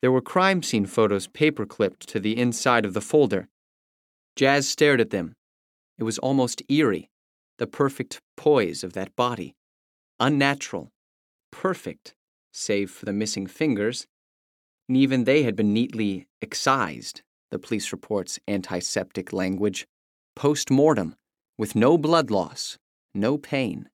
There were crime scene photos paper-clipped to the inside of the folder. Jazz stared at them. It was almost eerie, the perfect poise of that body. Unnatural. Perfect, save for the missing fingers. And even they had been neatly excised, the police report's antiseptic language, post-mortem, with no blood loss, no pain.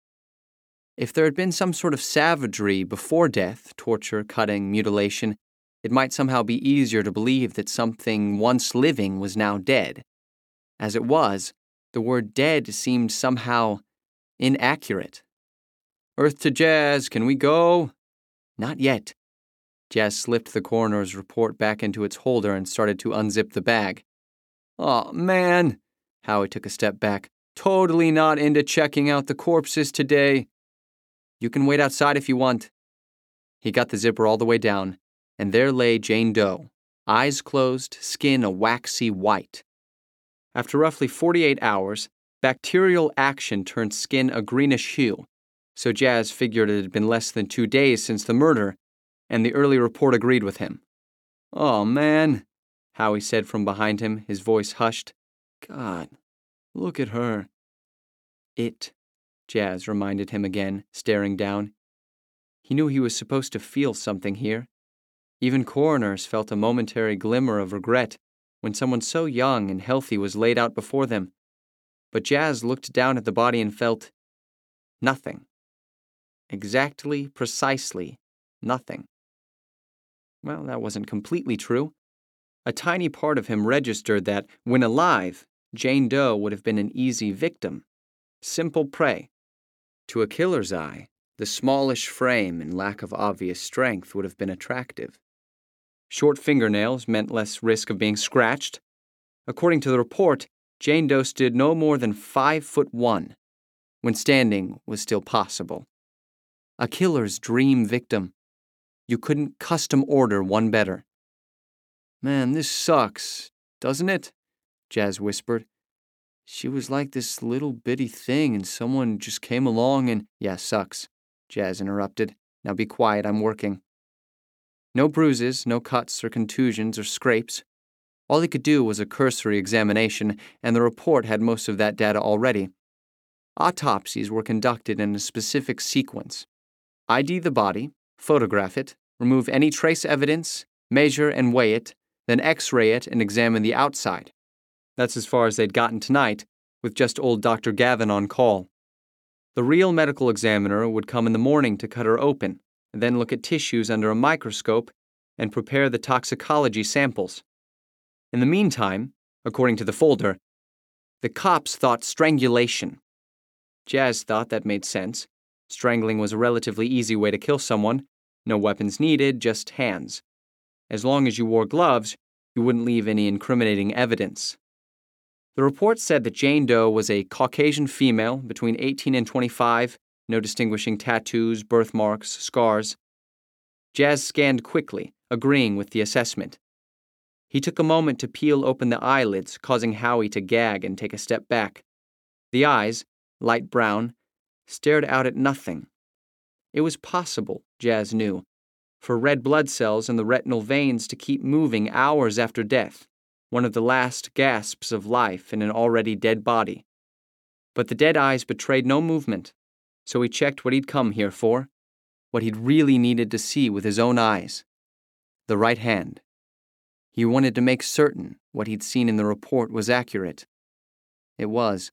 If there had been some sort of savagery before death, torture, cutting, mutilation, it might somehow be easier to believe that something once living was now dead. As it was, the word dead seemed somehow inaccurate. "Earth to Jazz, can we go?" "Not yet." Jazz slipped the coroner's report back into its holder and started to unzip the bag. "Aw, man." Howie took a step back. "Totally not into checking out the corpses today." "You can wait outside if you want." He got the zipper all the way down, and there lay Jane Doe, eyes closed, skin a waxy white. After roughly 48 hours, bacterial action turned skin a greenish hue, so Jazz figured it had been less than 2 days since the murder, and the early report agreed with him. "Oh, man," Howie said from behind him, his voice hushed. "God, look at her." "It," Jazz reminded him again, staring down. He knew he was supposed to feel something here. Even coroners felt a momentary glimmer of regret when someone so young and healthy was laid out before them. But Jazz looked down at the body and felt nothing. Exactly, precisely, nothing. Well, that wasn't completely true. A tiny part of him registered that, when alive, Jane Doe would have been an easy victim. Simple prey. To a killer's eye, the smallish frame and lack of obvious strength would have been attractive. Short fingernails meant less risk of being scratched. According to the report, Jane Doe stood no more than 5'1", when standing was still possible. A killer's dream victim. You couldn't custom order one better. "Man, this sucks, doesn't it?" Jazz whispered. "She was like this little bitty thing and someone just came along and—" "Yeah, sucks," Jazz interrupted. "Now be quiet, I'm working." No bruises, no cuts or contusions or scrapes. All he could do was a cursory examination, and the report had most of that data already. Autopsies were conducted in a specific sequence. ID the body, photograph it, remove any trace evidence, measure and weigh it, then X-ray it and examine the outside. That's as far as they'd gotten tonight, with just old Dr. Gavin on call. The real medical examiner would come in the morning to cut her open, and then look at tissues under a microscope and prepare the toxicology samples. In the meantime, according to the folder, the cops thought strangulation. Jazz thought that made sense. Strangling was a relatively easy way to kill someone. No weapons needed, just hands. As long as you wore gloves, you wouldn't leave any incriminating evidence. The report said that Jane Doe was a Caucasian female between 18 and 25, no distinguishing tattoos, birthmarks, scars. Jazz scanned quickly, agreeing with the assessment. He took a moment to peel open the eyelids, causing Howie to gag and take a step back. The eyes, light brown, stared out at nothing. It was possible, Jazz knew, for red blood cells in the retinal veins to keep moving hours after death, one of the last gasps of life in an already dead body. But the dead eyes betrayed no movement, so he checked what he'd come here for, what he'd really needed to see with his own eyes. The right hand. He wanted to make certain what he'd seen in the report was accurate. It was.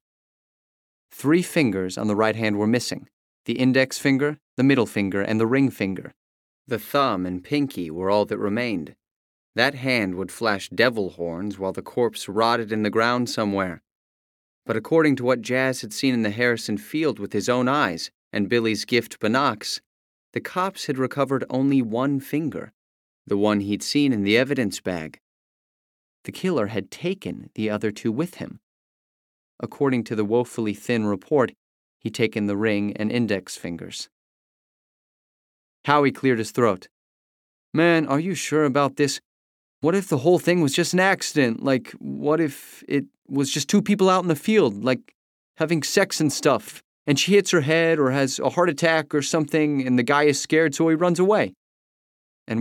3 fingers on the right hand were missing, the index finger, the middle finger, and the ring finger. The thumb and pinky were all that remained. That hand would flash devil horns while the corpse rotted in the ground somewhere. But according to what Jazz had seen in the Harrison field with his own eyes and Billy's gift binocs, the cops had recovered only 1 finger, the one he'd seen in the evidence bag. The killer had taken the other 2 with him. According to the woefully thin report, he'd taken the ring and index fingers. Howie cleared his throat. "Man, are you sure about this? What if the whole thing was just an accident? Like, what if it was just 2 people out in the field, like, having sex and stuff, and she hits her head or has a heart attack or something, and the guy is scared so he runs away?" "And what?"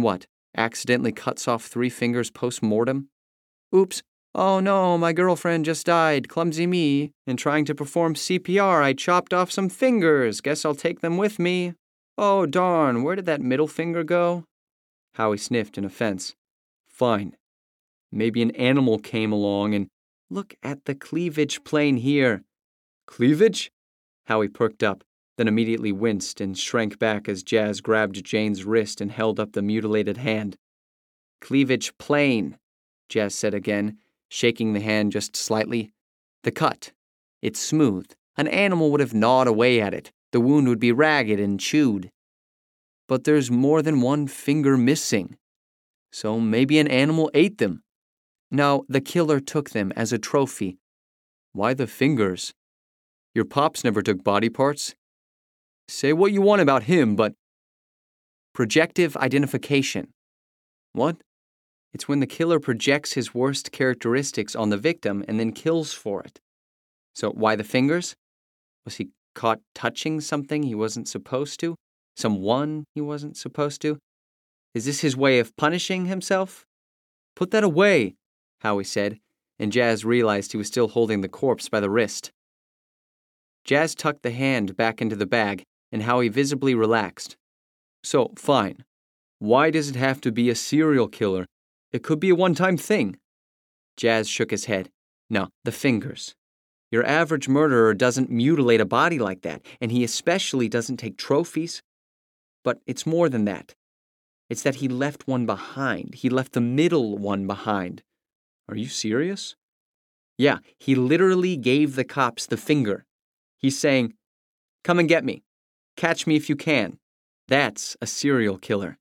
Accidentally cuts off 3 fingers post-mortem? Oops, oh no, my girlfriend just died, clumsy me. In trying to perform CPR, I chopped off some fingers. Guess I'll take them with me. Oh darn, where did that middle finger go? Howie sniffed in offense. Fine. Maybe an animal came along and... Look at the cleavage plane here. Cleavage? Howie perked up, then immediately winced and shrank back as Jazz grabbed Jane's wrist and held up the mutilated hand. Cleavage plane, Jazz said again, shaking the hand just slightly. The cut. It's smooth. An animal would have gnawed away at it. The wound would be ragged and chewed. But there's more than one finger missing. So maybe an animal ate them. No, the killer took them as a trophy. Why the fingers? Your pops never took body parts. Say what you want about him, but... Projective identification. What? It's when the killer projects his worst characteristics on the victim and then kills for it. So why the fingers? Was he caught touching something he wasn't supposed to? Someone he wasn't supposed to? Is this his way of punishing himself? Put that away, Howie said, and Jazz realized he was still holding the corpse by the wrist. Jazz tucked the hand back into the bag, and Howie visibly relaxed. So, fine. Why does it have to be a serial killer? It could be a one-time thing. Jazz shook his head. No, the fingers. Your average murderer doesn't mutilate a body like that, and he especially doesn't take trophies. But it's more than that. It's that he left one behind. He left the middle one behind. Are you serious? Yeah, he literally gave the cops the finger. He's saying, come and get me. Catch me if you can. That's a serial killer.